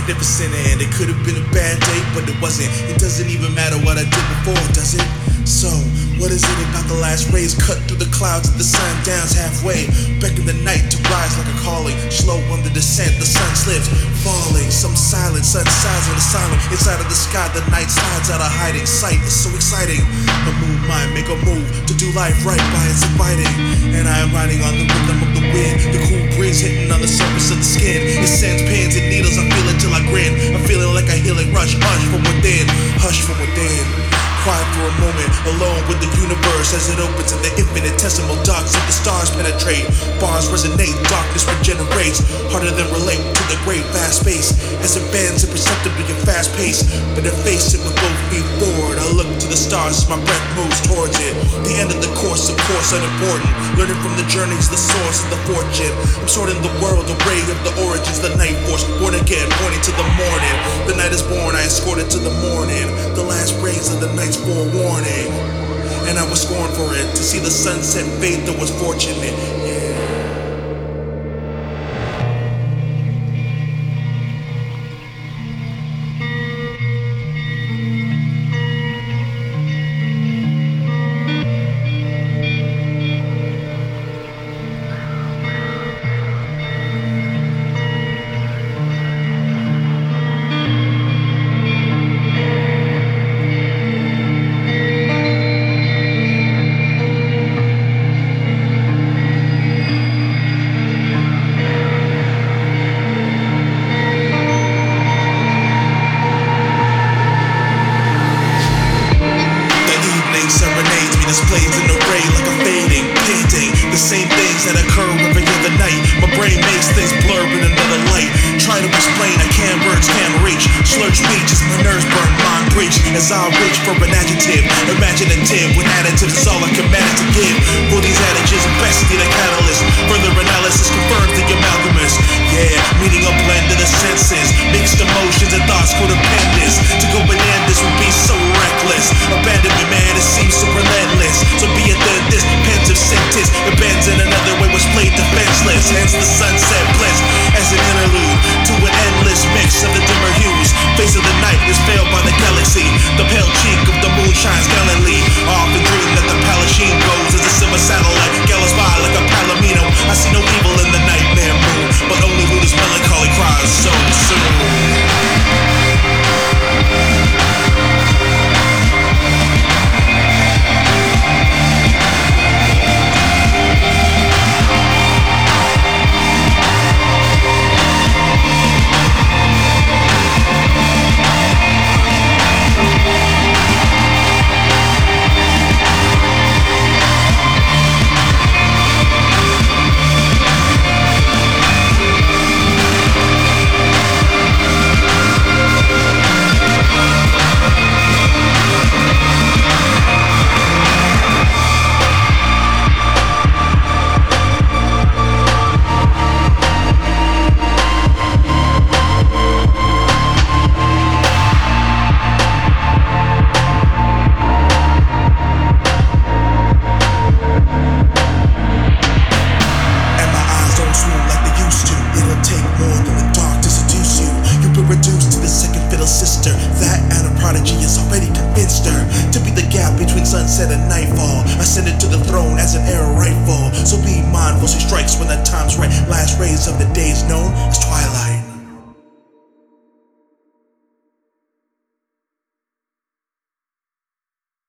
magnificent, and it could have been a bad day, but it wasn't. It doesn't even matter what I did before, does it? So, what is it about the last rays cut through the clouds and the sun downs halfway? Beckon the night to rise like a calling. Slow on the descent, the sun slips, falling. Some silent, sun sighs on the silent. Inside of the sky, the night slides out of hiding. Sight is so exciting. A moon might make a move to do life right by its inviting. And I am riding on the rhythm of the wind. The cool breeze hitting on the surface of the skin. It sends pins and needles, I feel it till I grin. I'm feeling like a healing rush, hush from within. Hush from within. Quiet for a moment, alone with the universe as it opens in the infinitesimal darks of the stars penetrate. Bars resonate, darkness regenerates, harder than relate to the great vast space as it bends imperceptibly and fast pace. But I face it with both feet forward. I look to the stars as my breath moves towards it. The end of the course, of course, unimportant. Learning from the journeys, the source of the fortune. I'm sorting the world, the ray of the origins, the night force, born again, pointing to the morning. The night is born, I escort it to the morning. The last rays of the night's forewarning, and I was scorned for it. To see the sunset fade though was fortunate. Yeah. Displays in array like a fading painting. The same things that occur every other night. My brain makes things blur in another light. Try to explain, I can't, words can't reach. Slurred speech as my nerves burn, mind breach. As I reach for an adjective, imaginative. When additives is all I can manage to give. For these adages, best need a catalyst. Further analysis confirms the amalgamous. Yeah, meaning a blend of the senses. Mixed emotions and thoughts codependence. To go bananas would be so reckless. Abandonment, man, it seems so relentless. So be it that this pensive sentence it bends in another way was played defenseless. Hence the sunset bliss as an interlude to an endless mix of the dimmer hues. Face of the night is veiled by the galaxy. The pale cheek of the moon shines gallantly. I often dream that the Palestine goes as a silver satellite gallows by like a palomino. I see no evil in the nightmare moon, but only Luda's melancholy cries so soon. Sister, that and a prodigy has already convinced her to be the gap between sunset and nightfall. Ascended to the throne as an arrow rifle. So be mindful, she strikes when the time's right.